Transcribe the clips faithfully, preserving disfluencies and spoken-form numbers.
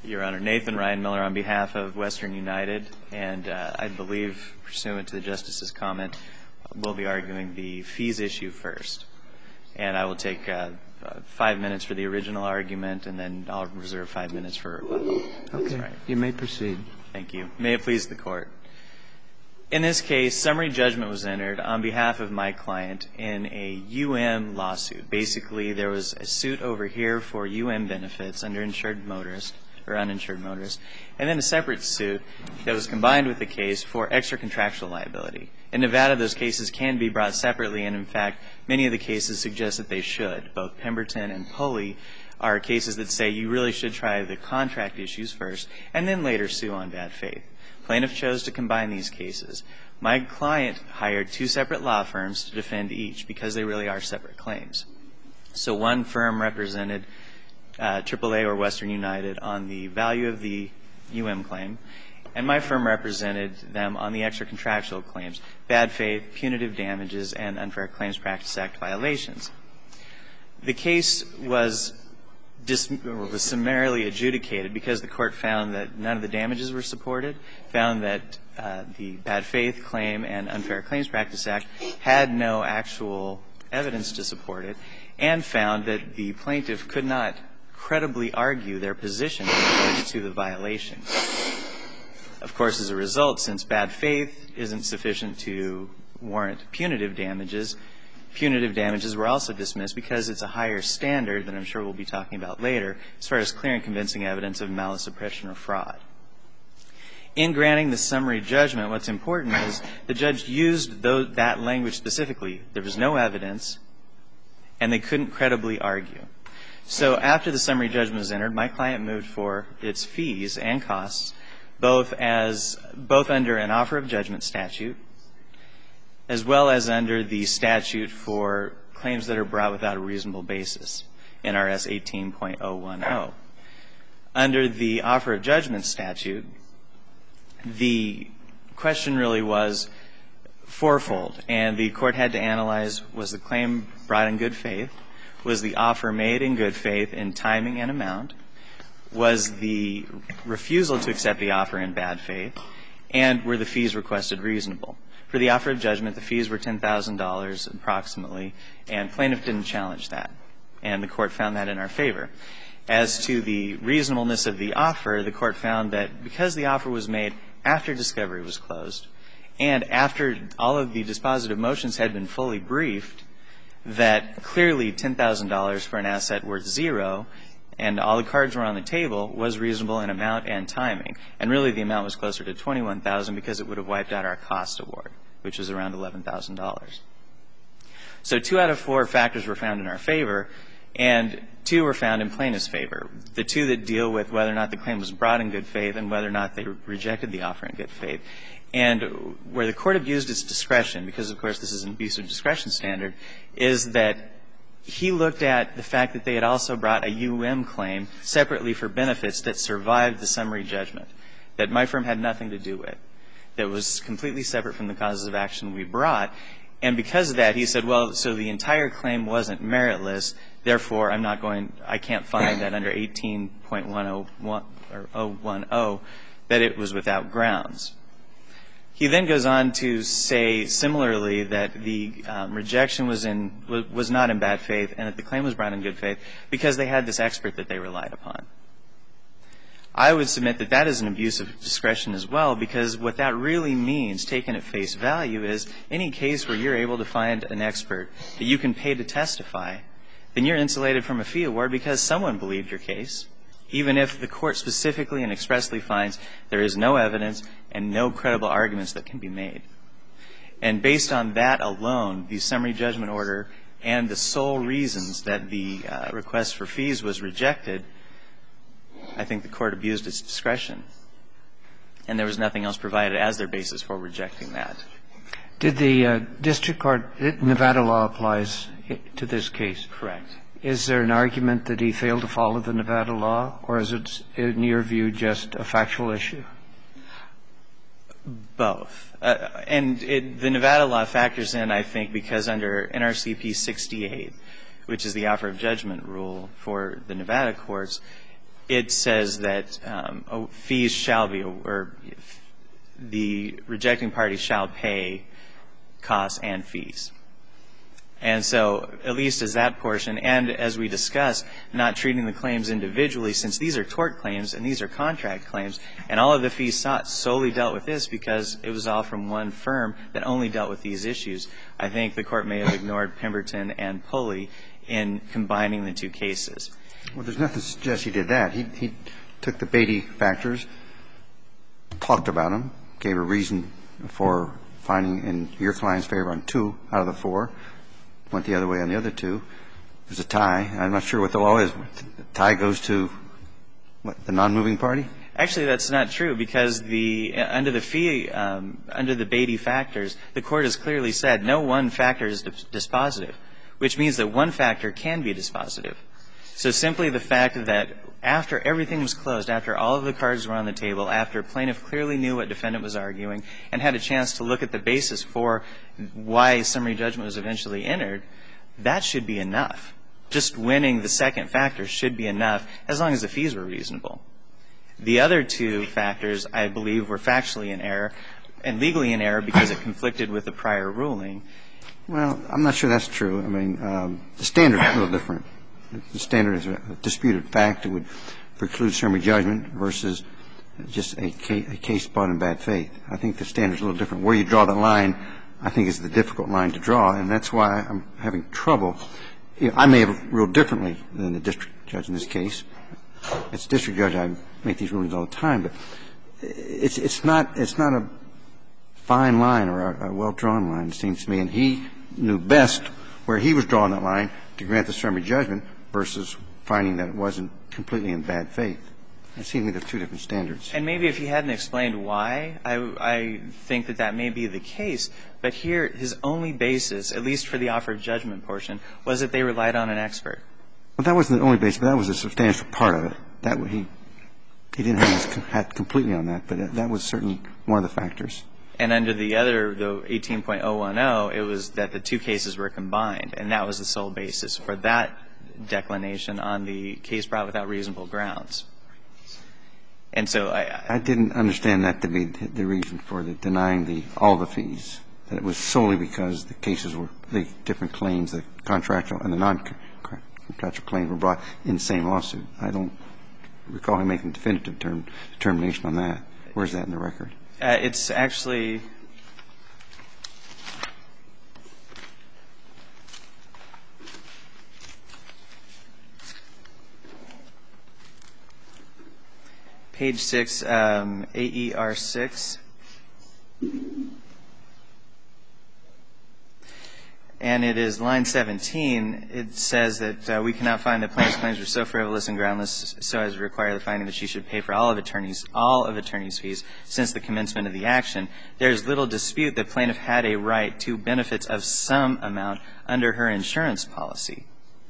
Your Honor, Nathan Ryan Miller on behalf of Western United, and uh, I believe, pursuant to the Justice's comment, we'll be arguing the fees issue first. And I will take uh, uh, five minutes for the original argument, and then I'll reserve five minutes for rebuttal. Okay. Right. You may proceed. Thank you. May it please the Court. In this case, summary judgment was entered on behalf of my client in a U M lawsuit. Basically, there was a suit over here for U M benefits under insured motorist or uninsured motorist, and then a separate suit that was combined with the case for extra contractual liability. In Nevada, those cases can be brought separately, and in fact, many of the cases suggest that they should. Both Pemberton and Pulley are cases that say you really should try the contract issues first and then later sue on bad faith. Plaintiff chose to combine these cases. My client hired two separate law firms to defend each because they really are separate claims. So one firm represented uh, triple A or Western United on the value of the U M claim, and my firm represented them on the extra contractual claims, bad faith, punitive damages, and Unfair Claims Practice Act violations. The case was Dis- was summarily adjudicated because the court found that none of the damages were supported, found that uh, the bad faith claim and Unfair Claims Practice Act had no actual evidence to support it, and found that the plaintiff could not credibly argue their position in regards to the violations. Of course, as a result, since bad faith isn't sufficient to warrant punitive damages, punitive damages were also dismissed because it's a higher standard that I'm sure we'll be talking about later as far as clear and convincing evidence of malice, oppression, or fraud. In granting the summary judgment, what's important is the judge used those, that language specifically. There was no evidence, and they couldn't credibly argue. So after the summary judgment was entered, my client moved for its fees and costs, both as both under an offer of judgment statute, as well as under the statute for claims that are brought without a reasonable basis, N R S eighteen point oh one oh. Under the offer of judgment statute, the question really was fourfold, and the court had to analyze, was the claim brought in good faith? Was the offer made in good faith in timing and amount? Was the refusal to accept the offer in bad faith? And were the fees requested reasonable? For the offer of judgment, the fees were ten thousand dollars approximately, and plaintiff didn't challenge that, and the court found that in our favor. As to the reasonableness of the offer, the court found that because the offer was made after discovery was closed and after all of the dispositive motions had been fully briefed, that clearly ten thousand dollars for an asset worth zero and all the cards were on the table was reasonable in amount and timing. And really the amount was closer to twenty-one thousand dollars because it would have wiped out our cost award, which was around eleven thousand dollars. So two out of four factors were found in our favor, and two were found in plaintiff's favor. The two that deal with whether or not the claim was brought in good faith and whether or not they rejected the offer in good faith. And where the court abused its discretion, because of course this is an abuse of discretion standard, is that he looked at the fact that they had also brought a U M claim separately for benefits that survived the summary judgment, that my firm had nothing to do with, that was completely separate from the causes of action we brought. And because of that, he said, well, so the entire claim wasn't meritless, therefore I'm not going, I can't find that under eighteen point one oh one or oh one oh that it was without grounds. He then goes on to say similarly that the um, rejection was in was not in bad faith and that the claim was brought in good faith because they had this expert that they relied upon. I would submit that that is an abuse of discretion as well, because what that really means, taken at face value, is any case where you're able to find an expert that you can pay to testify, then you're insulated from a fee award because someone believed your case, even if the court specifically and expressly finds there is no evidence and no credible arguments that can be made. And based on that alone, the summary judgment order and the sole reasons that the uh, request for fees was rejected, I think the court abused its discretion. And there was nothing else provided as their basis for rejecting that. Did the uh, district court, Nevada law applies to this case? Correct. Is there an argument that he failed to follow the Nevada law, or is it, in your view, just a factual issue? Both. Uh, and it, the Nevada law factors in, I think, because under N R C P sixty-eight, which is the offer of judgment rule for the Nevada courts, it says that um, fees shall be, or the rejecting party shall pay costs and fees. And so at least as that portion, and as we discussed, not treating the claims individually, since these are tort claims and these are contract claims, and all of the fees sought solely dealt with this because it was all from one firm that only dealt with these issues. I think the Court may have ignored Pemberton and Pulley in combining the two cases. Well, there's nothing to suggest he did that. He, he took the Beatty factors, talked about them, gave a reason for finding in your client's favor on two out of the four, went the other way on the other two. There's a tie. I'm not sure what the law is. The tie goes to, what, the non-moving party? Actually, that's not true, because the under the fee um, under the Beatty factors, the Court has clearly said no one factor is dispositive, which means that one factor can be dispositive. So simply the fact that after everything was closed, after all of the cards were on the table, after plaintiff clearly knew what defendant was arguing and had a chance to look at the basis for why summary judgment was eventually entered, that should be enough. Just winning the second factor should be enough as long as the fees were reasonable. The other two factors, I believe, were factually in error and legally in error because it conflicted with the prior ruling. Well, I'm not sure that's true. I mean, um, the standard is a little different. The standard is a disputed fact that would preclude summary judgment versus just a case, a case brought in bad faith. I think the standard is a little different. Where you draw the line, I think, is the difficult line to draw, and that's why I'm having trouble. You know, I may have ruled differently than the district judge in this case. As a district judge, I make these rulings all the time, but it's, it's, not, it's not a fine line or a, a well-drawn line, it seems to me. And he knew best where he was drawing that line to grant the summary judgment versus finding that it wasn't completely in bad faith. It seems to me they're two different standards. And maybe if he hadn't explained why, I, I think that that may be the case. But here, his only basis, at least for the offer of judgment portion, was that they relied on an expert. Well, that wasn't the only basis, but that was a substantial part of it. That he he didn't have his hat completely on that, but that was certainly one of the factors. And under the other, the eighteen point oh one oh, it was that the two cases were combined, and that was the sole basis for that declination on the case brought without reasonable grounds. And so I, I didn't understand that to be the reason for the denying the all the fees. That it was solely because the cases were the different claims, the contractual and the non-contractual claims were brought in the same lawsuit. I don't recall him making definitive term, determination on that. Where's that in the record? Uh, it's actually page six, um, A E R six. And it is line seventeen. It says that uh, we cannot find that plaintiff's claims were so frivolous and groundless so as to require the finding that she should pay for all of attorneys, all of attorneys' fees since the commencement of the action. There is little dispute that plaintiff had a right to benefits of some amount under her insurance policy.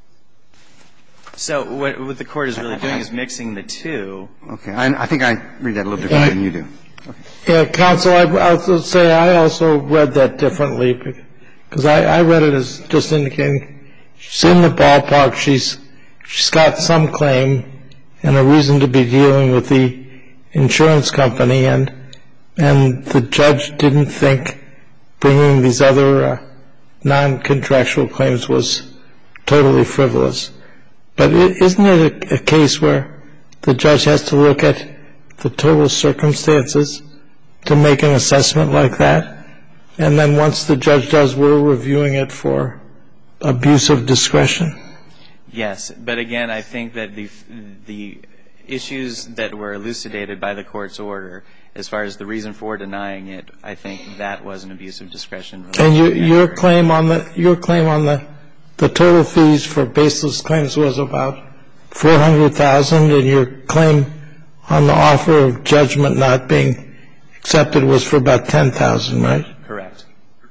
So what, what the Court is really doing is mixing the two. Okay. I, I think I read that a little differently than you do. Okay. Yeah, counsel, I, I'll say I also read that differently. Because I, I read it as just indicating she's in the ballpark, she's she's got some claim and a reason to be dealing with the insurance company, and and the judge didn't think bringing these other uh, non-contractual claims was totally frivolous. But it, isn't it a, a case where the judge has to look at the total circumstances to make an assessment like that? And then once the judge does, we're reviewing it for abuse of discretion. Yes, but again, I think that the the issues that were elucidated by the Court's order, as far as the reason for denying it, I think that was an abuse of discretion. And your your claim on the your claim on the the total fees for baseless claims was about four hundred thousand dollars, and your claim on the offer of judgment not being accepted was for about ten thousand dollars, right? Correct.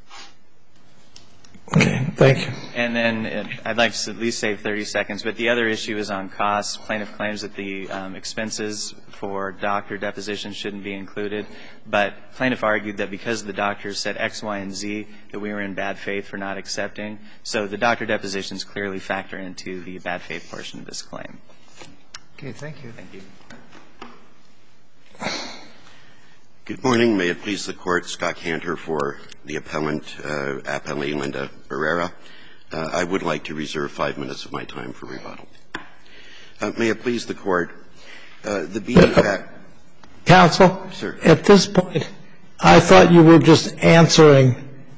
Okay, thank you. And then it, I'd like to at least save thirty seconds, but the other issue is on costs. Plaintiff claims that the um, expenses for doctor depositions shouldn't be included, but plaintiff argued that because the doctors said X, Y, and Z, that we were in bad faith for not accepting. So the doctor depositions clearly factor into the bad faith portion of this claim. Okay, thank you. Thank you. Good morning. May it please the Court, Scott Cantor for the appellant, uh, appellee Linda Barrera. Uh, I would like to reserve five minutes of my time for rebuttal. Uh, may it please the Court, uh, the B D fact. Counsel? Sir. At this point, I thought you were just answering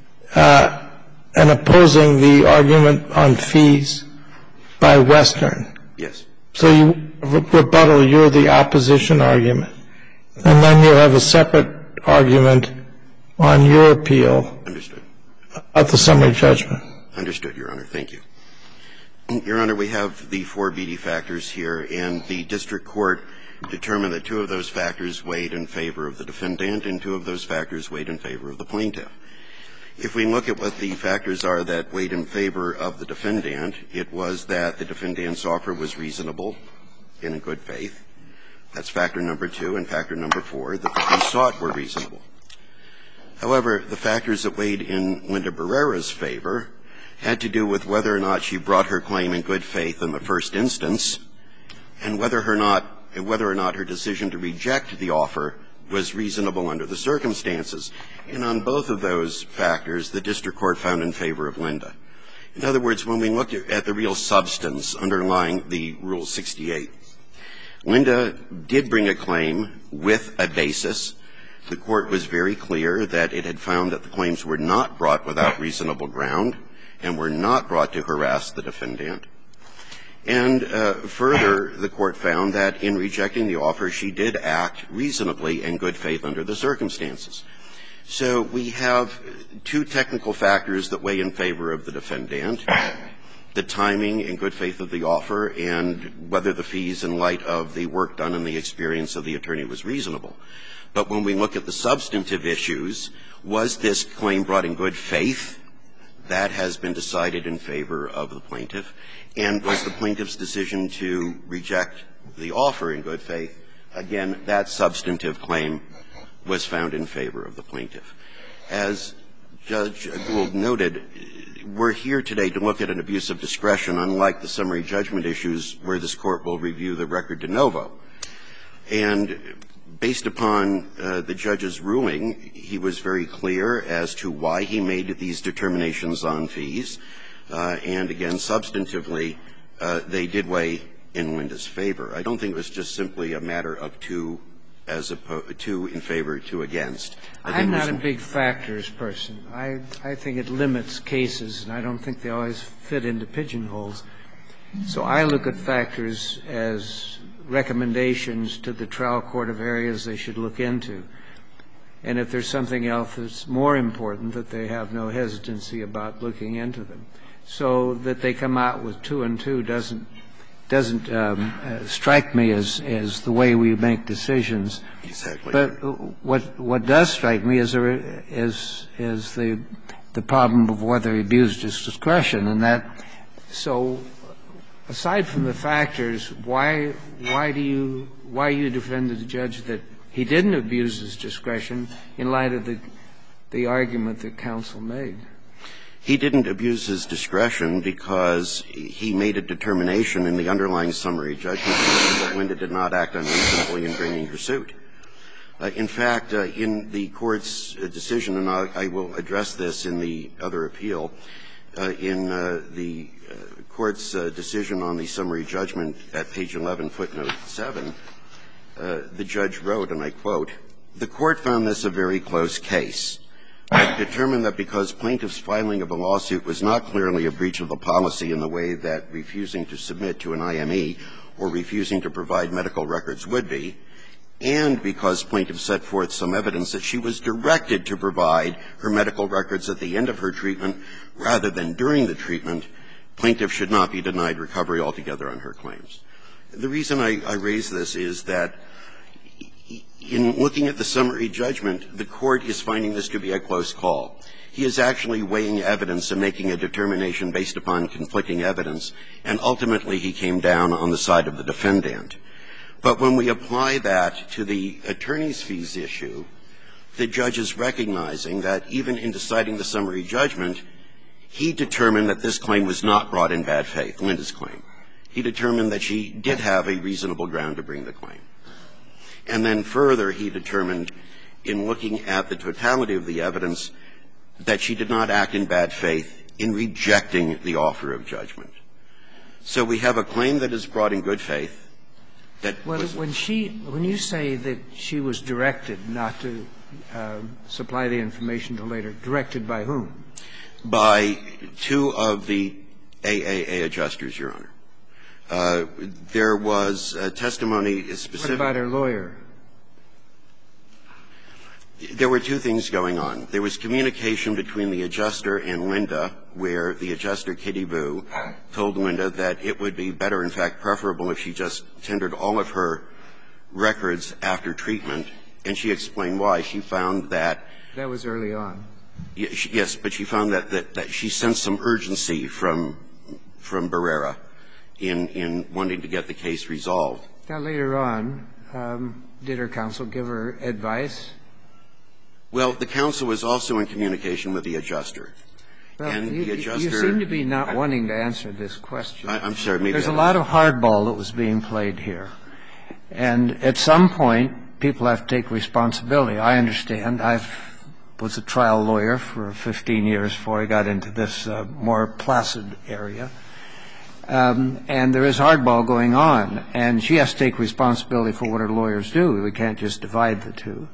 uh, and opposing the argument on fees by Western. Yes. So you rebuttal, you're the opposition argument. And then you'll have a separate argument on your appeal. Understood. Of the summary judgment. Understood, Your Honor. Thank you. Your Honor, we have the four B D factors here, and the district court determined that two of those factors weighed in favor of the defendant and two of those factors weighed in favor of the plaintiff. If we look at what the factors are that weighed in favor of the defendant, it was that the defendant's offer was reasonable and in good faith. That's factor number two. And factor number four, that the fees sought were reasonable. However, the factors that weighed in Linda Barrera's favor had to do with whether or not she brought her claim in good faith in the first instance and whether or not, whether or not her decision to reject the offer was reasonable under the circumstances. And on both of those factors, the district court found in favor of Linda. In other words, when we looked at the real substance underlying the Rule sixty-eight, Linda did bring a claim with a basis. The court was very clear that it had found that the claims were not brought without reasonable ground and were not brought to harass the defendant. And uh, further, the court found that in rejecting the offer, she did act reasonably in good faith under the circumstances. So we have two technical factors that weigh in favor of the defendant, the timing and good faith of the offer and whether the fees in light of the work done and the experience of the attorney was reasonable. But when we look at the substantive issues, was this claim brought in good faith? That has been decided in favor of the plaintiff. And was the plaintiff's decision to reject the offer in good faith? Again, that substantive claim was found in favor of the plaintiff. As Judge Gould noted, we're here today to look at an abuse of discretion, unlike the summary judgment issues where this Court will review the record de novo. And based upon uh, the judge's ruling, he was very clear as to why he made these determinations on fees. Uh, and again, substantively, uh, they did weigh in Linda's favor. I don't think it was just simply a matter of two as opposed two in favor, two against. I I'm not a big factors person. I, I think it limits cases, and I don't think they always fit into pigeonholes. So I look at factors as recommendations to the trial court of areas they should look into. And if there's something else that's more important, that they have no hesitancy about looking into them. So that they come out with two and two doesn't doesn't um, uh, strike me as, as the way we make decisions. Exactly. But what what does strike me is, a, is, is the the problem of whether he abused his discretion. And that, so aside from the factors, why why do you why you defended the judge that he didn't abuse his discretion in light of the the argument that counsel made? He didn't abuse his discretion because he made a determination in the underlying summary judgment that Linda did not act unreasonably in bringing her suit. Uh, in fact, uh, in the Court's uh, decision, and I, I will address this in the other appeal, uh, in uh, the uh, Court's uh, decision on the summary judgment at page eleven, footnote seven, uh, the judge wrote, and I quote, "The Court found this a very close case. I determined that because plaintiff's filing of a lawsuit was not clearly a breach of the policy in the way that refusing to submit to an I M E or refusing to provide medical records would be, and because plaintiff set forth some evidence that she was directed to provide her medical records at the end of her treatment rather than during the treatment, plaintiff should not be denied recovery altogether on her claims." The reason I, I raise this is that in looking at the summary judgment, the Court is finding this to be a close call. He is actually weighing evidence and making a determination based upon conflicting evidence, and ultimately he came down on the side of the defendant. But when we apply that to the attorney's fees issue, the judge is recognizing that even in deciding the summary judgment, he determined that this claim was not brought in bad faith, Linda's claim. He determined that she did have a reasonable ground to bring the claim. And then further, he determined, in looking at the totality of the evidence, that she did not act in bad faith in rejecting the offer of judgment. So we have a claim that is brought in good faith that well, was when she when you say that she was directed not to uh, supply the information to later, directed by whom? By two of the A A A adjusters, Your Honor. Uh, there was a testimony specific. What about her lawyer? There were two things going on. There was communication between the adjuster and Linda, where the adjuster, Kitty Vu, told Linda that it would be better, in fact, preferable if she just tendered all of her records after treatment, and she explained why. She found that – That was early on. Yes, but she found that, that, that she sensed some urgency from, from Barrera in, in wanting to get the case resolved. Now, later on, um, did her counsel give her advice? Well, the counsel was also in communication with the adjuster. Well, and you, the adjuster – you seem to be not wanting to answer this question. I, I'm sorry. Maybe There's I a lot of hardball that was being played here. And at some point, people have to take responsibility. I understand. I was a trial lawyer for fifteen years before I got into this uh, more placid area. Um, and there is hardball going on. And she has to take responsibility for what her lawyers do. We can't just divide the two.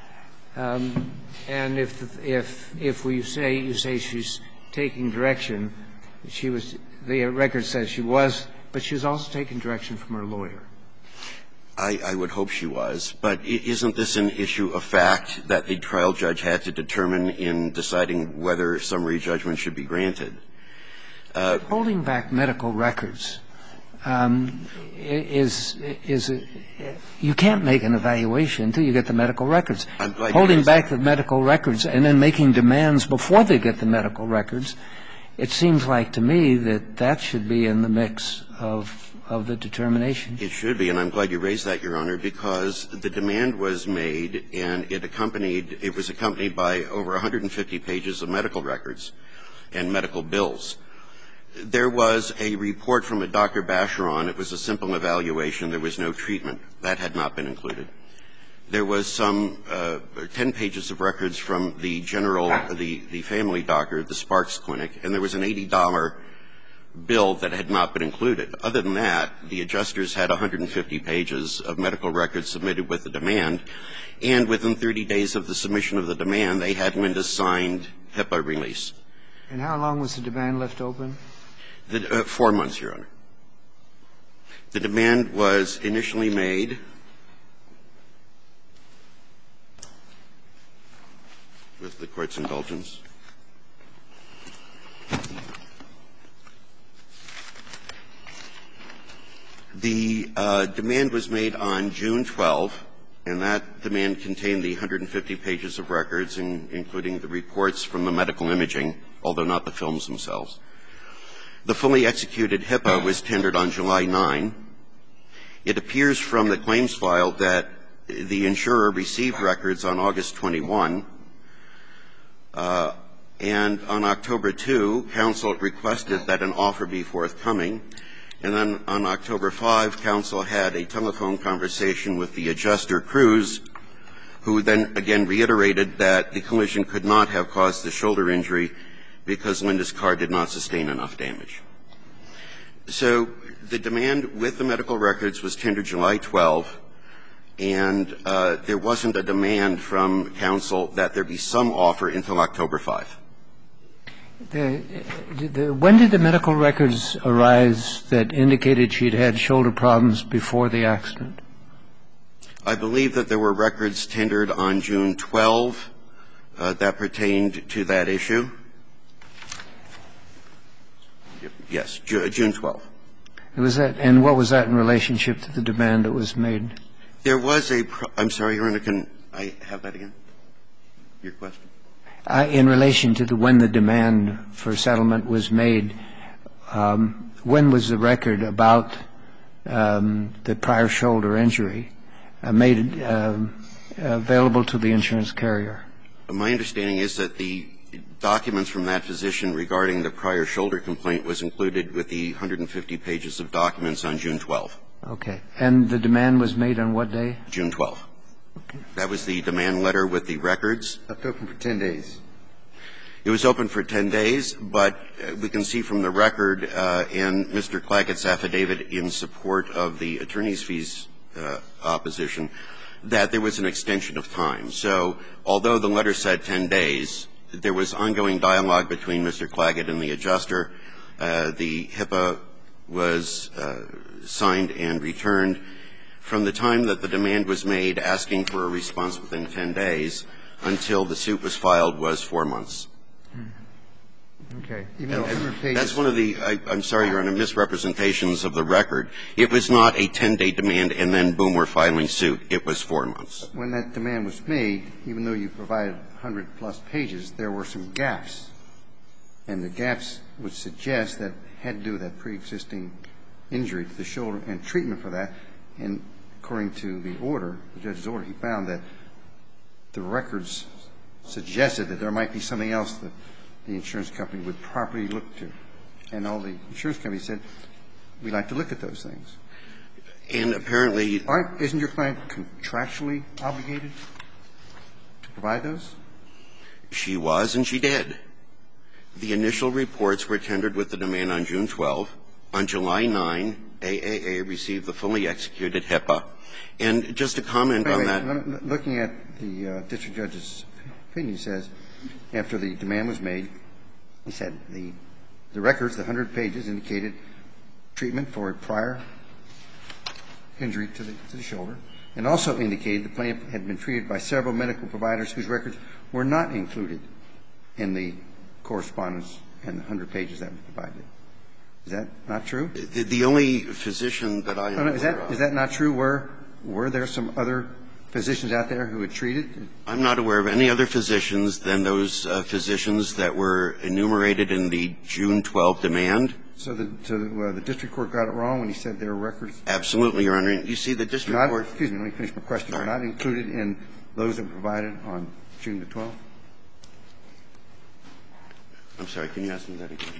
Um, and if if if we say you say she's taking direction, she was the record says she was, but she was also taking direction from her lawyer. I, I would hope she was, but isn't this an issue of fact that the trial judge had to determine in deciding whether summary judgment should be granted? Uh, Holding back medical records um, is is a, you can't make an evaluation until you get the medical records. I'm glad you Holding raised back the medical records and then making demands before they get the medical records, it seems like to me that that should be in the mix of of the determination. It should be, and I'm glad you raised that, Your Honor, because the demand was made and it accompanied it was accompanied by over one hundred fifty pages of medical records and medical bills. There was a report from a Doctor Bacheron. It was a simple evaluation. There was no treatment. That had not been included. There was some uh, ten pages of records from the general, the, the family doctor, the Sparks Clinic, and there was an eighty dollar bill that had not been included. Other than that, the adjusters had one hundred fifty pages of medical records submitted with the demand, and within thirty days of the submission of the demand, they had Linda's signed HIPAA release. And how long was the demand left open? The, uh, four months, Your Honor. The demand was initially made with the Court's indulgence. The uh, demand was made on June twelfth, and that demand contained the one hundred fifty pages of records, in, including the reports from the medical imaging, although not the films themselves. The fully executed HIPAA was tendered on July ninth. It appears from the claims file that the insurer received records on August twenty-first, uh, and on October second, counsel requested that an offer be forthcoming. And then on October fifth, counsel had a telephone conversation with the adjuster, Cruz, who then again reiterated that the collision could not have caused the shoulder injury because Linda's car did not sustain enough damage. So the demand with the medical records was tendered July twelfth, and uh, there wasn't a demand from counsel that there be some offer until October fifth. The, the, when did the medical records arise that indicated she'd had shoulder problems before the accident? I believe that there were records tendered on June twelfth uh, that pertained to that issue. Yes, June twelfth. Was that, and what was that in relationship to the demand that was made? There was a pro- I'm sorry, Your Honor, can I have that again? Your question? Uh, in relation to the, when the demand for settlement was made, um, when was the record about um, the prior shoulder injury uh, made um, available to the insurance carrier? My understanding is that the documents from that physician regarding the prior shoulder complaint was included with the one hundred fifty pages of documents on June twelfth. Okay. And the demand was made on what day? June twelfth. Okay. That was the demand letter with the records. Left open for ten days. It was open for ten days, but we can see from the record uh, and Mister Clackett's affidavit in support of the attorney's fees uh, opposition that there was an extension of time. So although the letter said ten days, there was ongoing dialogue between Mister Clackett and the adjuster. Uh, the HIPAA was uh, signed and returned. From the time that the demand was made asking for a response within ten days until the suit was filed was four months. Okay. Even though one hundred pages. That's one of the, I, I'm sorry, Your Honor, misrepresentations of the record. It was not a ten-day demand and then, boom, we're filing suit. It was four months. When that demand was made, even though you provided one hundred plus pages, there were some gaps. And the gaps would suggest that it had to do with that pre-existing injury to the shoulder and treatment for that. And according to the order, the judge's order, he found that the records suggested that there might be something else that the insurance company would properly look to. And all the insurance companies said, we'd like to look at those things. And apparently Aren't, isn't your client contractually obligated to provide those? she was and she did. The initial reports were tendered with the demand on June twelfth. On July ninth, A A A received the fully executed HIPAA. And just to comment wait, on wait, that. Looking at the uh, district judge's opinion, he says, after the demand was made, he said the, the records, the one hundred pages, indicated treatment for a prior injury to the, to the shoulder, and also indicated the plaintiff had been treated by several medical providers whose records were not included in the correspondence and the one hundred pages that were provided. Is that not true? The, the only physician that I am No, no, is that, aware of- is that not true? Were, were there some other physicians out there who had treated? I'm not aware of any other physicians than those uh, physicians that were enumerated in the June twelfth demand. So the, so the, uh, the district court got it wrong when he said there were records? Absolutely, Your Honor. You see, the district Not, court. excuse me, let me finish my question. Were not included in those that were provided on June the twelfth? I'm sorry, can you ask me that again?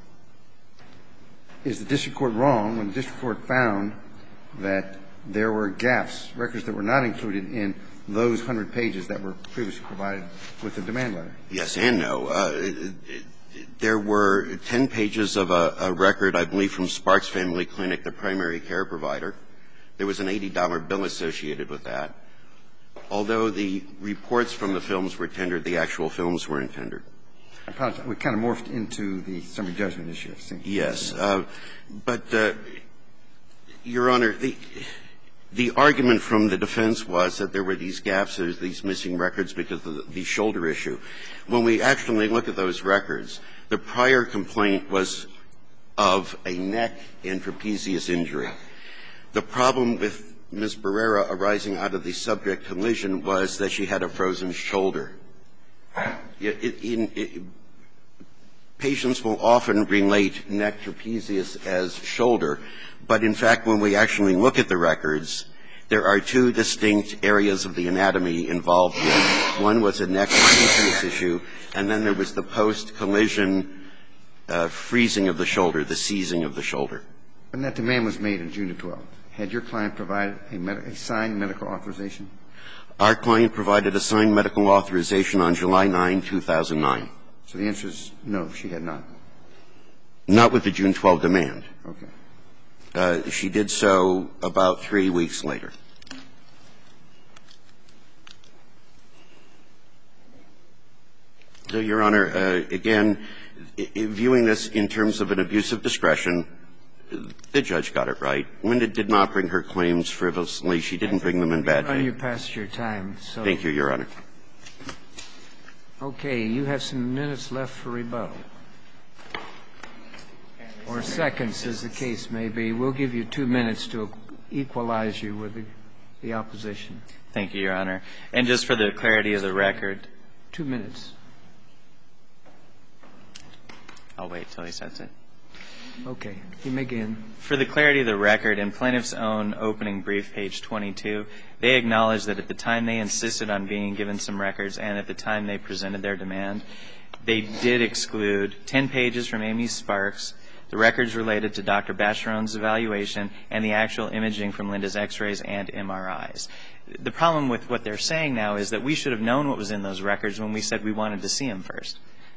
Is the district court wrong when the district court found that there were gaps, records that were not included in those one hundred pages that were previously provided with the demand letter? Yes and no. Uh, there were ten pages of a, a record, I believe, from Sparks Family Clinic, the primary care provider. There was an eighty dollar bill associated with that. Although the reports from the films were tendered, the actual films weren't tendered. I apologize. We kind of morphed into the summary judgment issue. I think. Yes. Uh, but, uh, Your Honor, the, the argument from the defense was that there were these gaps, there's these missing records because of the, the shoulder issue. When we actually look at those records, the prior complaint was of a neck and trapezius injury. The problem with Miz Barrera arising out of the subject collision was that she had a frozen shoulder. It, in, it, patients will often relate neck trapezius as shoulder, but in fact, when we actually look at the records, there are two distinct areas of the anatomy involved here. One was a neck trapezius issue, and then there was the post-collision uh, freezing of the shoulder, the seizing of the shoulder. When that demand was made on June the twelfth, had your client provided a, med- a signed medical authorization? Our client provided a signed medical authorization on July ninth, two thousand nine. So the answer is no, she had not. Not with the June twelfth demand. Okay. Uh, she did so about three weeks later. So, Your Honor, uh, again, I- I viewing this in terms of an abuse of discretion, the judge got it right. Linda did not bring her claims frivolously. She didn't bring them in bad Run you faith. past your time. So. Thank you, Your Honor. Okay, you have some minutes left for rebuttal. Or seconds, as the case may be. We'll give you two minutes to equalize you with the, the opposition. Thank you, Your Honor. And just for the clarity of the record, Two minutes. I'll wait till he says it. Okay. You may begin. For the clarity of the record, in plaintiff's own opening brief, page twenty-two, they acknowledge that at the time they insisted on being given some records and at the time they presented their demand, they did exclude ten pages from Amy Sparks, the records related to Doctor Bacheron's evaluation, and the actual imaging from Linda's x-rays and M R Is. The problem with what they're saying now is that we should have known what was in those records when we said we wanted to see them first.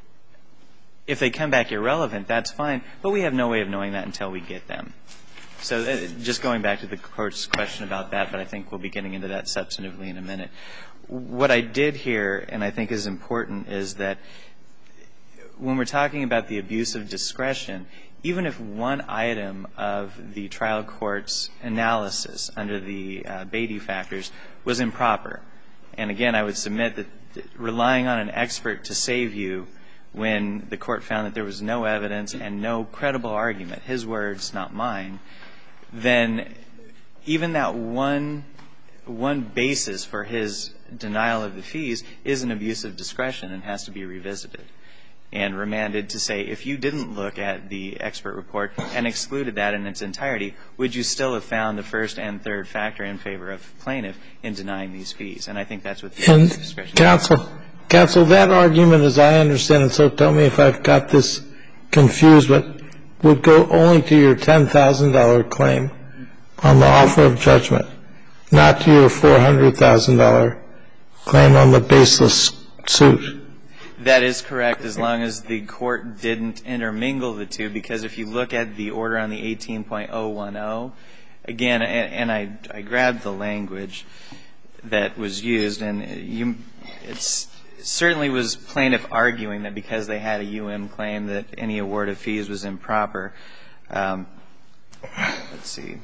If they come back irrelevant, that's fine, but we have no way of knowing that until we get them. So uh, just going back to the Court's question about that, but I think we'll be getting into that substantively in a minute. What I did here, and I think is important, is that when we're talking about the abuse of discretion, even if one item of the trial court's analysis under the uh, Beatty factors was improper, and again, I would submit that relying on an expert to save you when the court found that there was no evidence and no credible argument, his words, not mine, then even that one one basis for his denial of the fees is an abuse of discretion and has to be revisited and remanded to say, if you didn't look at the expert report and excluded that in its entirety, would you still have found the first and third factor in favor of plaintiff in denying these fees? And I think that's what the and abuse of discretion counsel, is. Counsel, that argument, as I understand it, so tell me if I've got this confused, but would go only to your ten thousand dollars claim on the offer of judgment, not to your four hundred thousand dollars claim on the baseless suit. That is correct, as long as the court didn't intermingle the two, because if you look at the order on the eighteen point oh one oh, again, and, and I, I grabbed the language that was used, and you, it's certainly was plaintiff arguing that because they had a U M claim that any award of fees was improper. Um, let's see.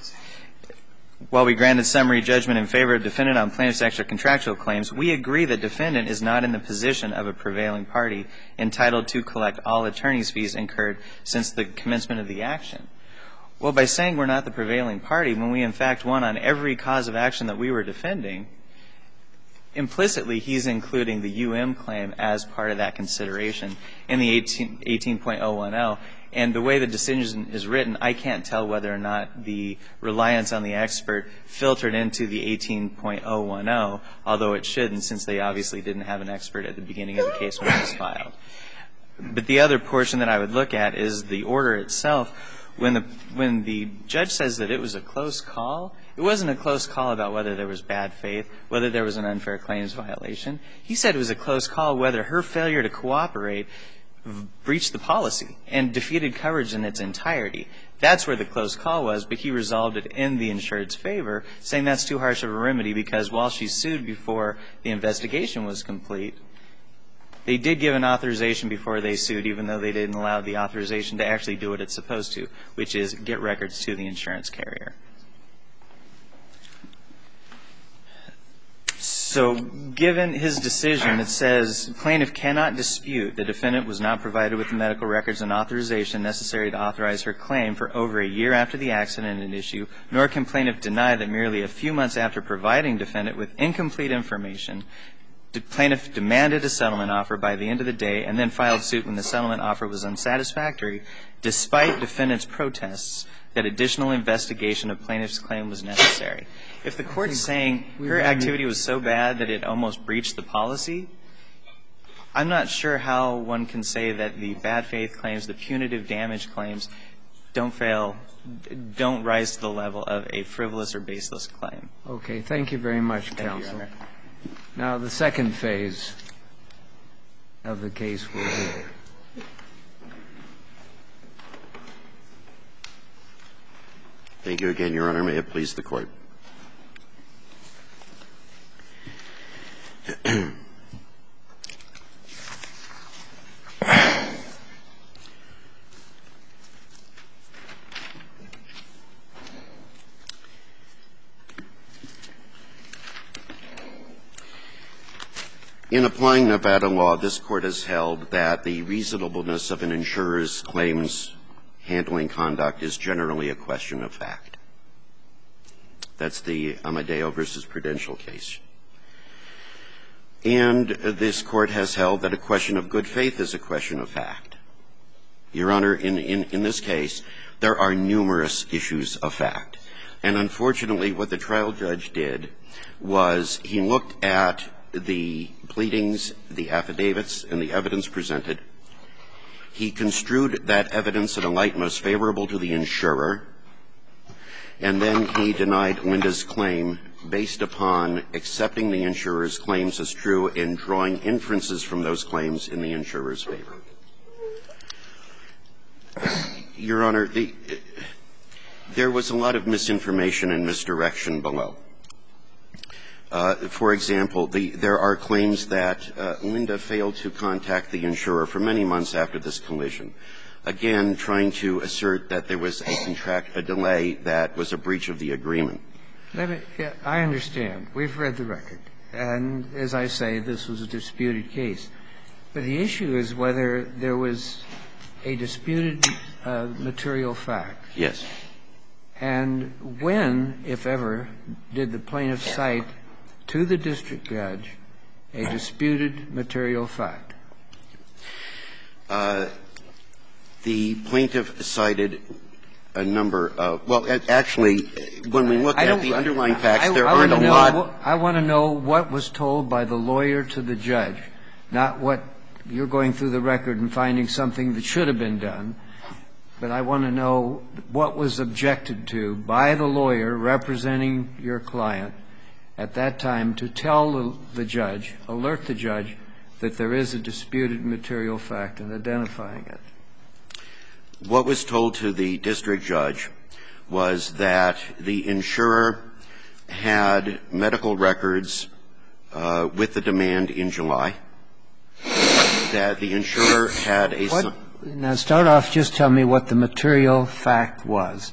While we granted summary judgment in favor of defendant on plaintiff's extra contractual claims, we agree that defendant is not in the position of a prevailing party entitled to collect all attorney's fees incurred since the commencement of the action. Well, by saying we're not the prevailing party, when we in fact won on every cause of action that we were defending, implicitly he's including the U M claim as part of that consideration in the eighteen point oh one oh. And the way the decision is written, I can't tell whether or not the reliance on the expert filtered into the eighteen point oh one oh, although it shouldn't, since they obviously didn't have an expert at the beginning of the case when it was filed. But the other portion that I would look at is the order itself. When the when the judge says that it was a close call, it wasn't a close call about whether there was bad faith, whether there was an unfair claims violation. He said it was a close call whether her failure to cooperate breached the policy and defeated coverage in its entirety. That's where the close call was, but he resolved it in the insured's favor, saying that's too harsh of a remedy because while she sued before the investigation was complete, they did give an authorization before they sued, even though they didn't allow the authorization to actually do what it's supposed to, which is get records to the insurance carrier. So given his decision, it says plaintiff cannot dispute the defendant was not provided with the medical records and authorization necessary to authorize her claim for over a year after the accident at issue, nor can plaintiff deny that merely a few months after providing defendant with incomplete information, the plaintiff demanded a settlement offer by the end of the day and then filed suit when the settlement offer was unsatisfactory, despite defendant's protests that additional investigation of plaintiff's claim was necessary. If the court's saying her activity was so bad that it almost breached the policy, I'm not sure how one can say that the bad faith claims, the punitive damage claims, don't fail, don't rise to the level of a frivolous or baseless claim. Okay. Thank you very much, counsel. Thank you, Your Honor. Now, the second phase of the case will be. Thank you again, Your Honor. May it please the Court. In applying Nevada law, this Court has held that the reasonableness of an insurer's claims handling conduct is generally a question of fact. That's the Amadeo versus Prudential case. And this Court has held that a question of good faith is a question of fact. Your Honor, in, in, in this case, there are numerous issues of fact. And unfortunately, what the trial judge did was he looked at the pleadings, the affidavits, and the evidence presented. He construed that evidence in a light most favorable to the insurer, and then he denied Linda's claim based upon accepting the insurer's claims as true and drawing inferences from those claims in the insurer's favor. Your Honor, the, there was a lot of misinformation and misdirection below. Uh, for example, the, there are claims that uh, Linda failed to contact the insurer for many months after this collision, again trying to assert that there was a contract, a delay that was a breach of the agreement. Let me, yeah, I understand. We've read the record. And as I say, this was a disputed case. But the issue is whether there was a disputed uh, material fact. Yes. And when, if ever, did the plaintiff cite to the district judge a disputed material fact? Uh, the plaintiff cited a number of – well, actually, when we look at the underlying facts, there aren't a lot. I want to know what was told by the lawyer to the judge, not what you're going through the record and finding something that should have been done. But I want to know what was objected to by the lawyer representing your client at that time to tell the, the judge, alert the judge, that there is a disputed material fact and identifying it. What was told to the district judge was that the insurer had medical records uh, with the demand in July, that the insurer had a what, now start off, just tell me what the material fact was.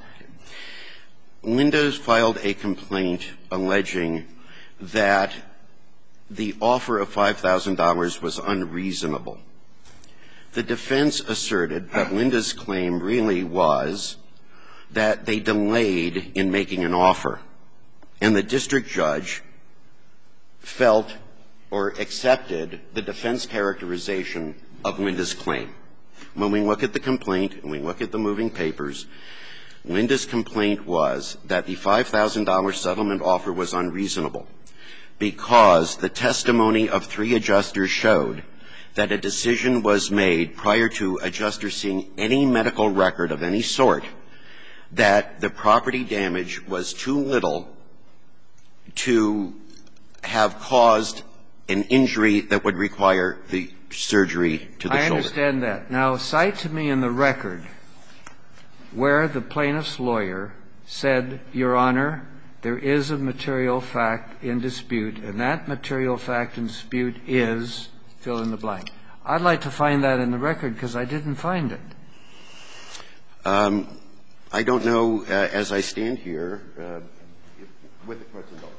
Linda filed a complaint alleging that the offer of five thousand dollars was unreasonable. The defense asserted that Linda's claim really was that they delayed in making an offer, and the district judge felt or accepted the defense characterization of Linda's claim. When we look at the complaint and we look at the moving papers, Linda's complaint was that the five thousand dollars settlement offer was unreasonable because the testimony of three adjusters showed that a decision was made prior to adjusters seeing any medical record of any sort that the property damage was too little to have caused an injury that would require the surgery to the I shoulder. I understand that. Now, cite to me in the record where the plaintiff's lawyer said, Your Honor, there is a material fact in dispute, and that material fact in dispute is fill in the blank. I'd like to find that in the record because I didn't find it. Um, I don't know, uh, as I stand here, uh, with the court's indulgence.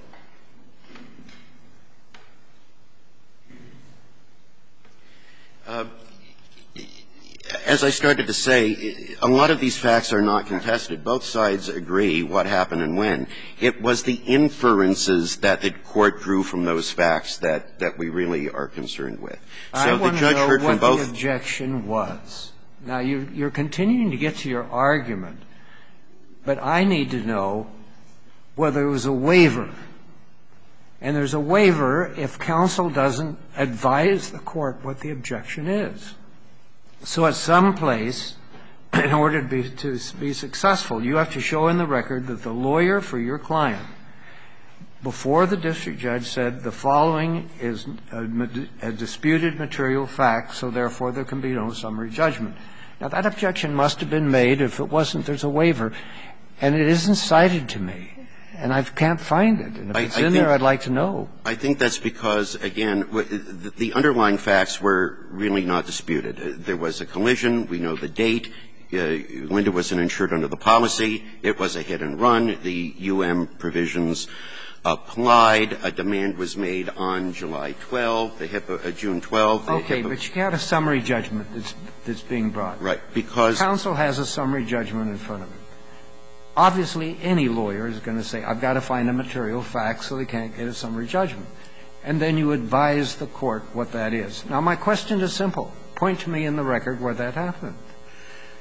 Uh, as I started to say, a lot of these facts are not contested. Both sides agree what happened and when. It was the inferences that the court drew from those facts that, that we really are concerned with. So the judge heard from both. I want to know what the objection was. Now, you, you're continuing to get to your argument, but I need to know whether it was a waiver. And there's a waiver if counsel doesn't advise the court what the objection is. So at some place, in order to be, to be successful, you have to show in the record that the lawyer for your client, before the district judge, said the following is a, a disputed material fact, so therefore there can be no summary judgment. Now, that objection must have been made. If it wasn't, there's a waiver. And it isn't cited to me. And I can't find it. And if it's in there, I'd like to know. I think that's because, again, the underlying facts were really not disputed. There was a collision. We know the date. Uh, Linda wasn't insured under the policy. It was a hit and run. The U M provisions applied. A demand was made on July twelfth, the HIPAA, uh, June twelfth. Okay, but you got a summary judgment that's, that's being brought. Right, because counsel has a summary judgment in front of him. Obviously, any lawyer is going to say, I've got to find a material fact so they can't get a summary judgment. And then you advise the court what that is. Now, my question is simple. Point to me in the record where that happened.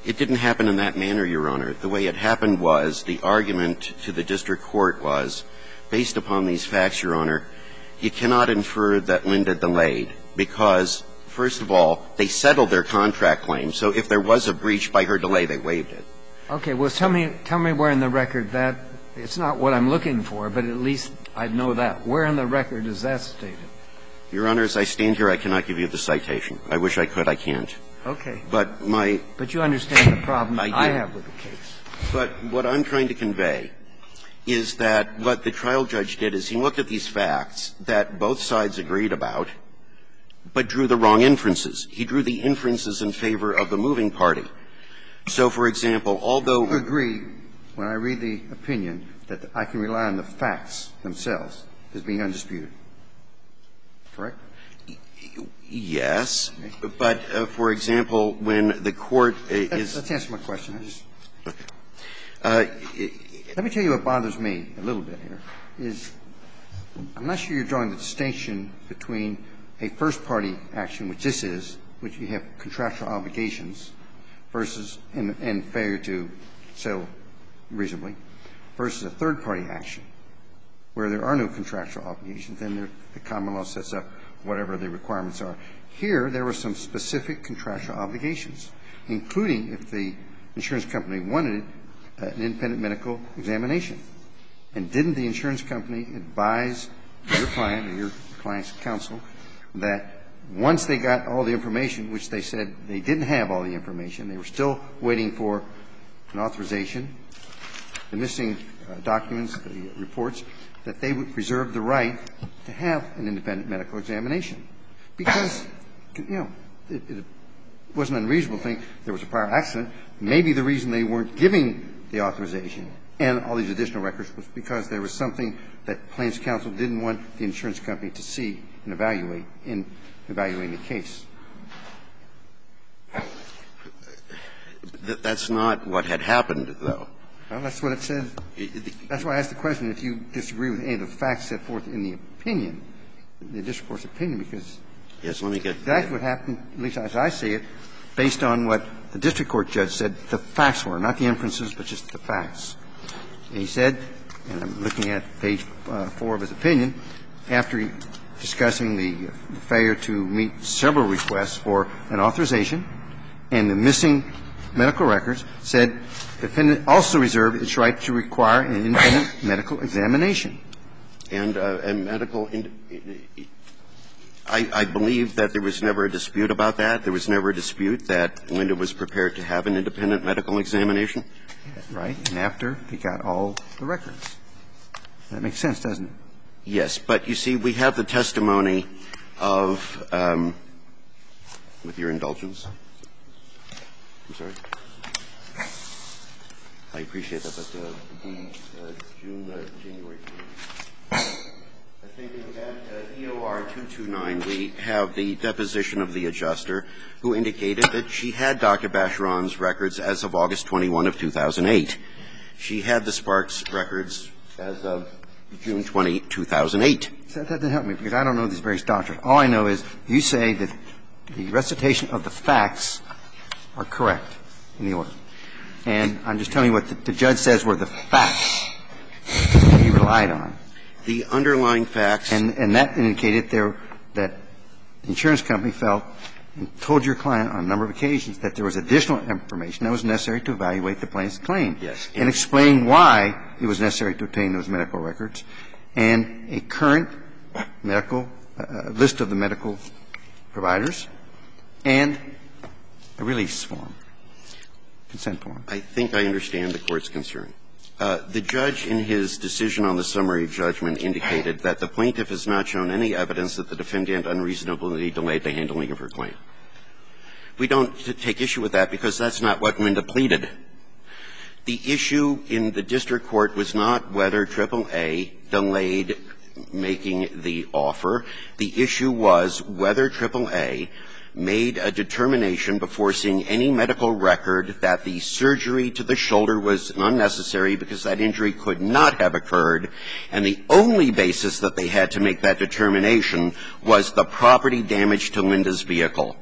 It didn't happen in that manner, Your Honor. The way it happened was the argument to the district court was, based upon these facts, Your Honor, you cannot infer that Linda delayed because, first of all, they settled their contract claim. So if there was a breach by her delay, they waived it. Okay. Well, tell me, tell me where in the record that – it's not what I'm looking for, but at least I'd know that. Where in the record is that stated? Your Honor, as I stand here, I cannot give you the citation. I wish I could. I can't. Okay. But my – But you understand the problem I, I have with the case. But what I'm trying to convey is that what the trial judge did is he looked at these facts that both sides agreed about, but drew the wrong inferences. He drew the inferences in favor of the moving party. So, for example, although – I agree, when I read the opinion, that I can rely on the facts themselves as being undisputed. Correct? Yes. But, uh, for example, when the court is – Let's answer my question. I just – Okay. Uh, Let me tell you what bothers me a little bit here, is I'm not sure you're drawing the distinction between a first-party action, which this is, which you have contractual obligations, versus – and, and failure to settle reasonably, versus a third-party action, where there are no contractual obligations, then the common law sets up whatever the requirements are. Here, there were some specific contractual obligations, including if the insurance company wanted uh, an independent medical examination. And didn't the insurance company advise your client or your client's counsel that once they got all the information, which they said they didn't have all the information, they were still waiting for an authorization, the missing uh, documents, the reports, that they would preserve the right to have an independent medical examination? Because, you know, it, it wasn't an unreasonable thing. There was a prior accident. Maybe the reason they weren't giving the authorization and all these additional records was because there was something that plaintiff's counsel didn't want the insurance company to see and evaluate in evaluating the case. That's not what had happened, though. Well, that's what it said. That's why I asked the question if you disagree with any of the facts set forth in the opinion, the district court's opinion, because yes, let me get that's what happened, at least as I see it, based on what the district court judge said the facts were, not the inferences, but just the facts. And he said, and I'm looking at page uh, four of his opinion, after discussing the failure to meet several requests for an authorization and the missing medical records, said the defendant also reserved its right to require an independent medical examination. And, uh, and medical in, I, I believe that there was never a dispute about that. There was never a dispute that Linda was prepared to have an independent medical examination. Right. And after he got all the records. That makes sense, doesn't it? Yes. But you see, we have the testimony of, um, with your indulgence. I'm sorry. I appreciate that, but uh, the uh, June, uh, January, I think at uh, E O R two two nine, we have the deposition of the adjuster who indicated that she had Doctor Bacheron's records as of August twenty-first of two thousand eight. She had the Sparks records as of June twentieth, two thousand eight. That doesn't help me because I don't know these various doctors. All I know is you say that the recitation of the facts are correct in the order. And I'm just telling you what the, the judge says were the facts he relied on. The underlying facts. And, and that indicated there that the insurance company felt and told your client on a number of occasions that there was additional information that was necessary to evaluate the plaintiff's claim. Yes. And explain why it was necessary to obtain those medical records and a current medical uh, list of the medical providers and a release form, consent form. I think I understand the Court's concern. Uh, the judge in his decision on the summary judgment indicated that the plaintiff has not shown any evidence that the defendant unreasonably delayed the handling of her claim. We don't take issue with that because that's not what Linda pleaded. The issue in the district court was not whether triple A delayed making the offer. The issue was whether triple A made a determination before seeing any medical record that the surgery to the shoulder was unnecessary because that injury could not have occurred, and the only basis that they had to make that determination was the property damage to Linda's vehicle.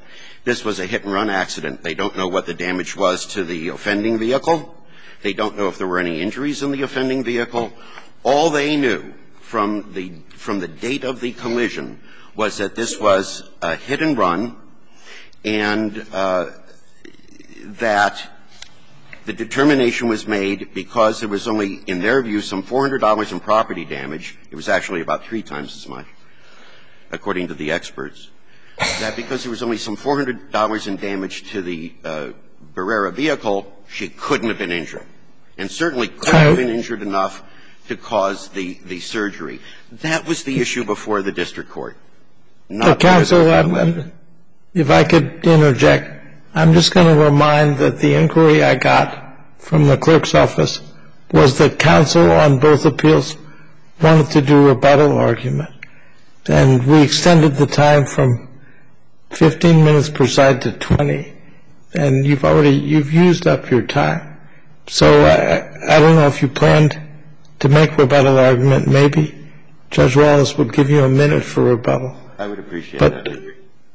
this was a hit-and-run accident. They don't know what the damage was to the offending vehicle. They don't know if there were any injuries in the offending vehicle. All they knew from the from the date of the collision was that this was a hit-and-run, and uh, that the determination was made because there was only, in their view, some four hundred dollars in property damage. It was actually about three times as much, according to the experts. That because there was only some four hundred dollars in damage to the uh, Barrera vehicle, she couldn't have been injured, and certainly couldn't have been injured enough to cause the, the surgery. That was the issue before the district court. Not Counsel, I'm, if I could interject, I'm just going to remind that the inquiry I got from the clerk's office was that counsel on both appeals wanted to do a rebuttal argument, and we extended the time from fifteen minutes per side to twenty, and you've already you've used up your time. So I, I don't know if you planned to make rebuttal argument. Maybe Judge Wallace would give you a minute for rebuttal. I would appreciate but, that.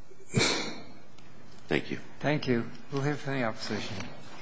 Thank you. Thank you. We'll hear from the opposition.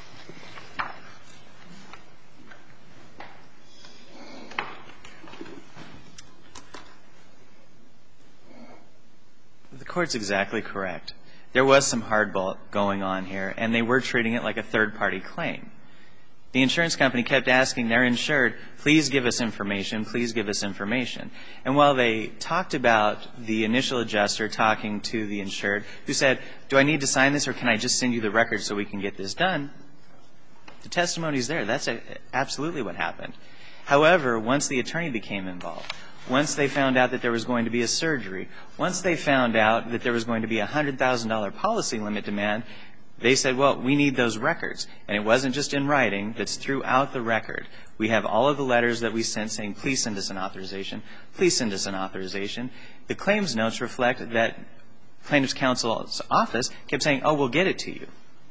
The Court's exactly correct. There was some hardball going on here, and they were treating it like a third-party claim. The insurance company kept asking their insured, please give us information, please give us information. And while they talked about the initial adjuster talking to the insured, who said, do I need to sign this or can I just send you the record so we can get this done? The testimony's there. That's a, absolutely what happened. However, once the attorney became involved, once they found out that there was going to be a surgery, once they found out that there was going to be a one hundred thousand dollars policy limit demand, they said, well, we need those records. And it wasn't just in writing. That's throughout the record. We have all of the letters that we sent saying, please send us an authorization. Please send us an authorization. The claims notes reflect that plaintiff's counsel's office kept saying, oh, we'll get it to you.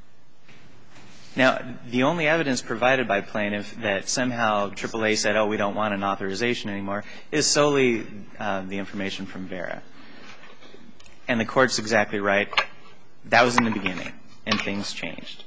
Now, the only evidence provided by plaintiff that somehow triple A said, oh, we don't want an authorization anymore, is solely uh, the information from Vera. And the Court's exactly right. That was in the beginning. And things changed.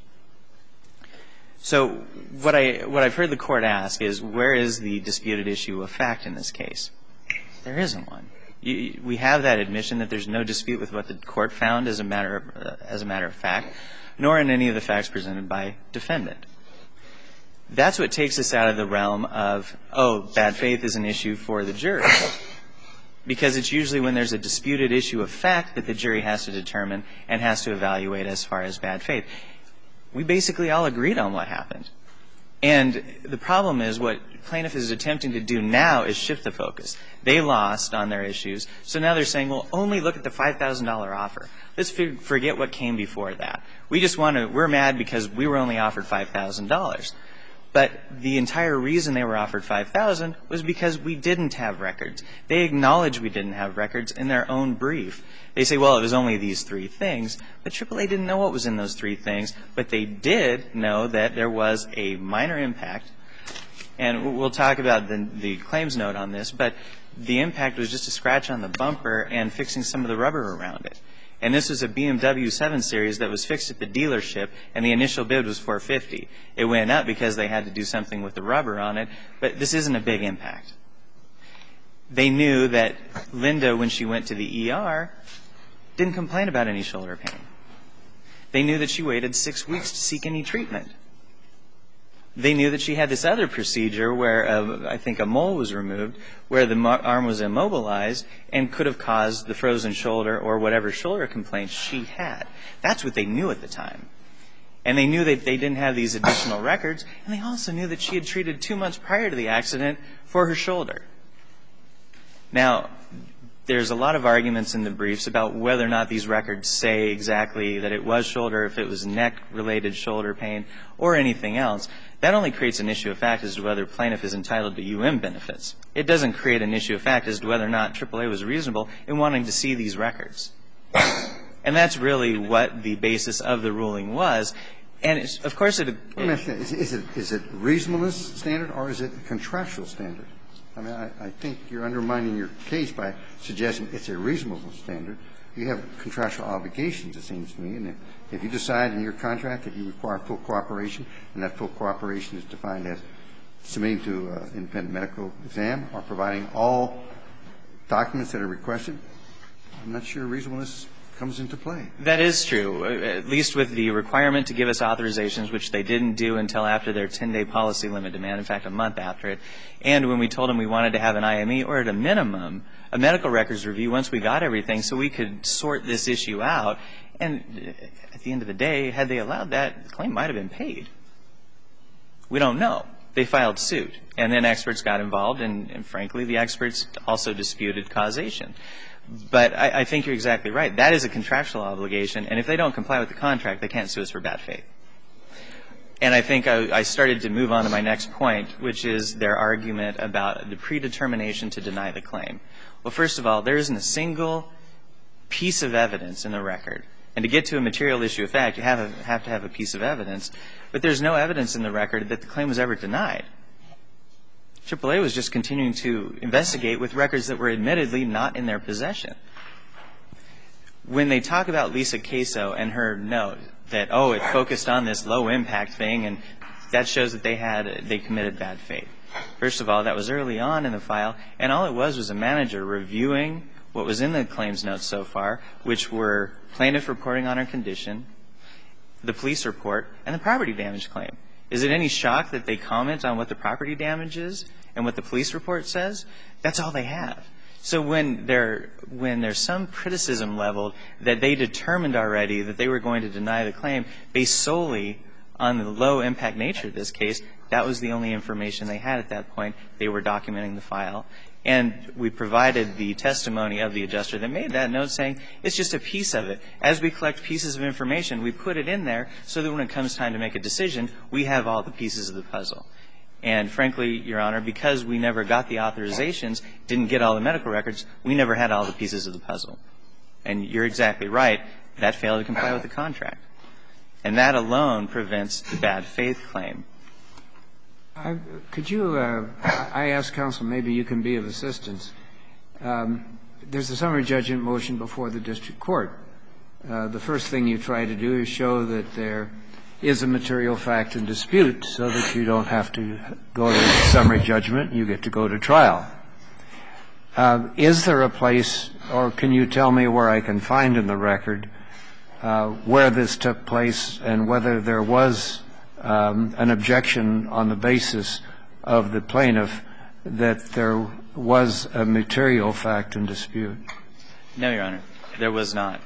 So what, I, what I've heard the Court ask is, where is the disputed issue of fact in this case? There isn't one. You, we have that admission that there's no dispute with what the Court found as a matter of, uh, as a matter of fact, nor in any of the facts presented by defendant. That's what takes us out of the realm of, oh, bad faith is an issue for the jury. Because it's usually when there's a disputed issue of fact that the jury has to determine and has to evaluate as far as bad faith. We basically all agreed on what happened. And the problem is what plaintiff is attempting to do now is shift the focus. They lost on their issues, so now they're saying, well, only look at the five thousand dollars offer. Let's forget what came before that. We just want to, we're mad because we were only offered five thousand dollars. But the entire reason they were offered five thousand dollars was because we didn't have records. They acknowledge we didn't have records in their own brief. They say, well, it was only these three things. But triple A didn't know what was in those three things. But they did know that there was a minor impact. And we'll talk about the, the claims note on this. But the impact was just a scratch on the bumper and fixing some of the rubber around it. And this was a B M W seven series that was fixed at the dealership, and the initial bid was four hundred fifty dollars. It went up because they had to do something with the rubber on it, but this isn't a big impact. They knew that Linda, when she went to the E R, didn't complain about any shoulder pain. They knew that she waited six weeks to seek any treatment. They knew that she had this other procedure where uh, I think a mole was removed, where the arm was immobilized and could have caused the frozen shoulder or whatever shoulder complaints she had. That's what they knew at the time. And they knew that they didn't have these additional records, and they also knew that she had treated two months prior to the accident for her shoulder. Now, there's a lot of arguments in the briefs about whether or not these records say exactly that it was shoulder, if it was neck-related shoulder pain, or anything else. That only creates an issue of fact as to whether plaintiff is entitled to U M benefits. It doesn't create an issue of fact as to whether or not triple A was reasonable in wanting to see these records. And that's really what the basis of the ruling was. And it's, of course, it, it is, is it is it reasonableness standard or is it a contractual standard? I mean, I, I think you're undermining your case by suggesting it's a reasonable standard. You have contractual obligations, it seems to me, and if, if you decide in your contract that you require full cooperation, and that full cooperation is defined as submitting to an independent medical exam or providing all documents that are requested, I'm not sure reasonableness comes into play. That is true, at least with the requirement to give us authorizations, which they didn't do until after their ten-day policy limit demand, in fact, a month after it. And when we told them we wanted to have an I M E, or at a minimum, a medical records review once we got everything so we could sort this issue out. And at the end of the day, had they allowed that, the claim might have been paid. We don't know. They filed suit. And then experts got involved, and, and frankly, the experts also disputed causation. But I, I think you're exactly right. That is a contractual obligation, and if they don't comply with the contract, they can't sue us for bad faith. And I think I, I started to move on to my next point, which is their argument about the predetermination to deny the claim. Well, first of all, there isn't a single piece of evidence in the record. And to get to a material issue of fact, you have, a, have to have a piece of evidence. But there's no evidence in the record that the claim was ever denied. triple A was just continuing to investigate with records that were admittedly not in their possession. When they talk about Lisa Queso and her note that, oh, it focused on this low-impact thing, and that shows that they had they committed bad faith. First of all, that was early on in the file, and all it was was a manager reviewing what was in the claims notes so far, which were plaintiff reporting on her condition, the police report, and the property damage claim. Is it any shock that they comment on what the property damage is and what the police report says? That's all they have. So when, there, when there's some criticism leveled that they determined already that they were going to deny the claim based solely on the low-impact nature of this case, that was the only information they had at that point. They were documenting the file. And we provided the testimony of the adjuster that made that note saying it's just a piece of it. As we collect pieces of information, we put it in there so that when it comes time to make a decision, we have all the pieces of the puzzle. And frankly, Your Honor, because we never got the authorizations, didn't get all the medical records, we never had all the pieces of the puzzle. And you're exactly right. That failed to comply with the contract. And that alone prevents the bad faith claim. I, could you, uh, I asked counsel, maybe you can be of assistance. Um, there's a summary judgment motion before the district court. Uh, the first thing you try to do is show that there is a material fact in dispute so that you don't have to go to summary judgment, you get to go to trial. Uh, is there a place, or can you tell me where I can find in the record uh, where this took place and whether there was um, an objection on the basis of the plaintiff that there was a material fact in dispute? No, Your Honor, there was not.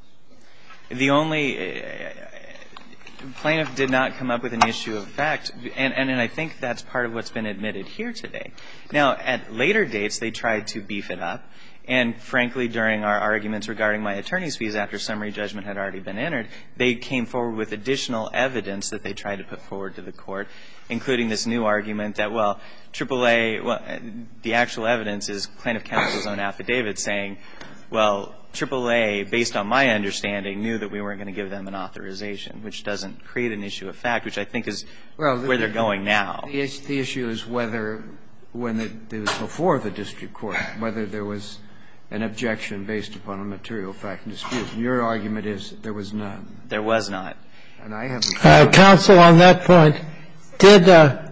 The only uh, plaintiff did not come up with an issue of fact, and, and, and I think that's part of what's been admitted here today. Now, at later dates, they tried to beef it up, and frankly, during our arguments regarding my attorney's fees after summary judgment had already been entered, they came forward with additional evidence that they tried to put forward to the court, including this new argument that, well, triple A, well, the actual evidence is plaintiff counsel's own affidavit saying, well, triple A, based on my understanding, knew that we weren't going to give them an authorization, which doesn't create an issue of fact, which I think is well, the, where they're going now. The, the issue is whether, when it, it was before the district court, whether there was an objection based upon a material fact in dispute. And your argument is there was none. There was not. And I haven't. Uh, counsel, on that point, did uh,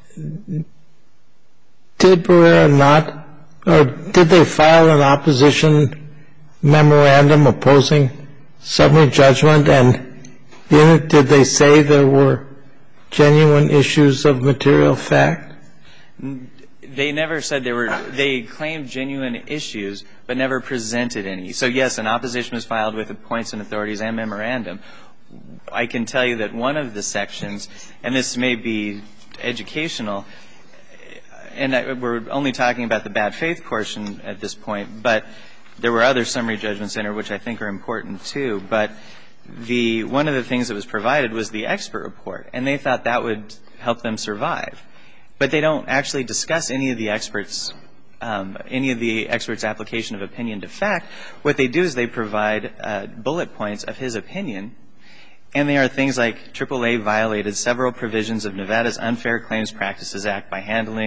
did Barrera not, or did they file an opposition memorandum opposing summary judgment, and in it did they say there were genuine issues of material fact? They never said there were. They claimed genuine issues, but never presented any. So, yes, an opposition was filed with the points and authorities and memorandum. I can tell you that one of the sections, and this may be educational, and I, we're only talking about the bad faith portion at this point, but there were other summary judgments in there which I think are important too. But the one of the things that was provided was the expert report, and they thought that would help them survive. But they don't actually discuss any of the experts, um, any of the experts' application of opinion to fact. What they do is they provide uh, bullet points of his opinion, and they are things like triple A violated several provisions of Nevada's Unfair Claims Practices Act by handling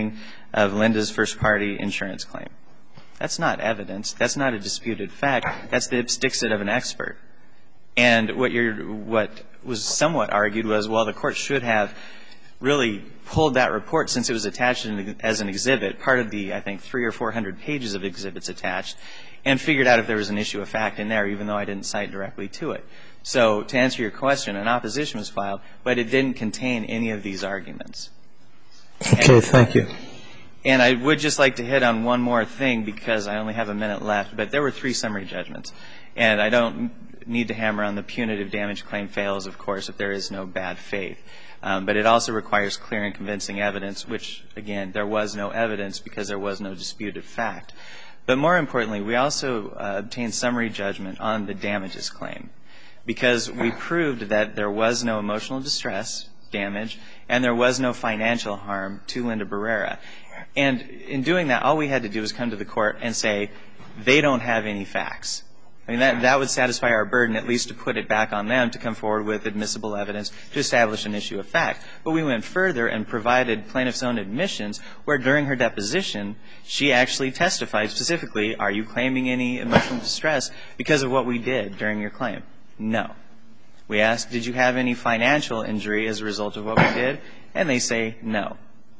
of Linda's first-party insurance claim. That's not evidence. That's not a disputed fact. That's the ipsdixit of an expert. And what you're, what was somewhat argued was, well, the court should have really pulled that report since it was attached as an exhibit, part of the, I think, three or four hundred pages of exhibits attached, and figured out if there was an issue of fact in there, even though I didn't cite directly to it. So to answer your question, an opposition was filed, but it didn't contain any of these arguments. Okay, and, thank you. And I would just like to hit on one more thing because I only have a minute left, but there were three summary judgments. And I don't need to hammer on the punitive damage claim fails, of course, if there is no bad faith. Um, but it also requires clear and convincing evidence, which, again, there was no evidence because there was no disputed fact. But more importantly, we also uh, obtained summary judgment on the damages claim because we proved that there was no emotional distress damage and there was no financial harm to Linda Barrera. And in doing that, all we had to do was come to the court and say, they don't have any facts. I mean, that, that would satisfy our burden, at least to put it back on them to come forward with admissible evidence to establish an issue of fact. But we went further and provided plaintiff's own admissions where during her deposition, she actually testified specifically, are you claiming any emotional distress because of what we did during your claim? No. We asked, did you have any financial injury as a result of what we did? And they say no.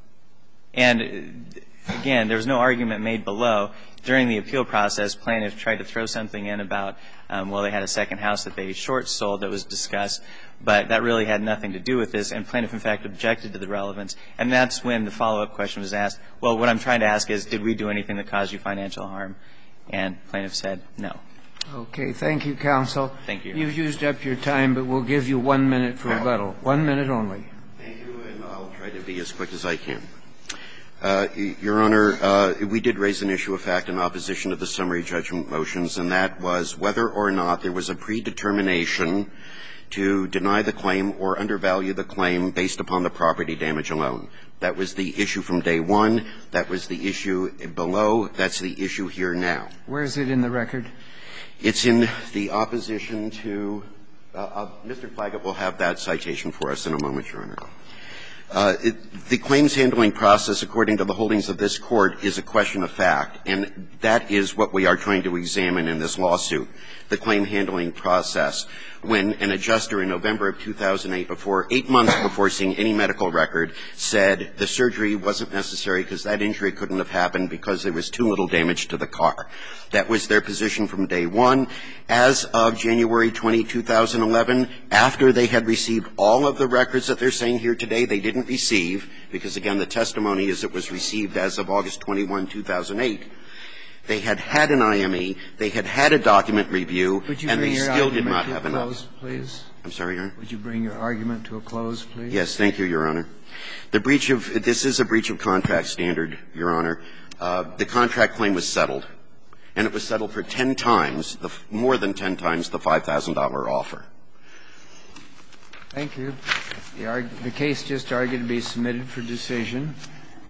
And again, there was no argument made below. During the appeal process, plaintiff tried to throw something in about, um, well, they had a second house that they short sold that was discussed, but that really had nothing to do with this, and plaintiff, in fact, objected to the relevance. And that's when the follow-up question was asked, well, what I'm trying to ask is, did we do anything that caused you financial harm? And plaintiff said no. Okay. Thank you, counsel. Thank you. You've used up your time, but we'll give you one minute for rebuttal. One minute only. Thank you, and I'll try to be as quick as I can. Uh, Your Honor, uh, we did raise an issue of fact in opposition to the summary judgment motions, and that was whether or not there was a predetermination to deny the claim or undervalue the claim based upon the property damage alone. That was the issue from day one. That was the issue below. That's the issue here now. Where is it in the record? It's in the opposition to uh, uh, Mister Claggett will have that citation for us in a moment, Your Honor. Uh, it, the claims handling process, according to the holdings of this Court, is a question of fact, and that is what we are trying to examine in this lawsuit, the claim handling process. When an adjuster in November of two thousand eight, before eight months before seeing any medical record, said the surgery wasn't necessary because that injury couldn't have happened because there was too little damage to the car. That was their position from day one. As of January twentieth, two thousand eleven, after they had received all of the records that they're saying here today they didn't receive, because again the testimony is it was received as of August twenty-first, two thousand eight, they had had an I M E, they had had a document review, and they still did not have enough. Close, please? I'm sorry, Your Honor? Would you bring your argument to a close, please? Yes, thank you, Your Honor. The breach of – this is a breach of contract standard, Your Honor. Uh, the contract claim was settled, and it was settled for ten times, the, more than ten times the five thousand dollar offer. Thank you. The, arg- the case just argued to be submitted for decision.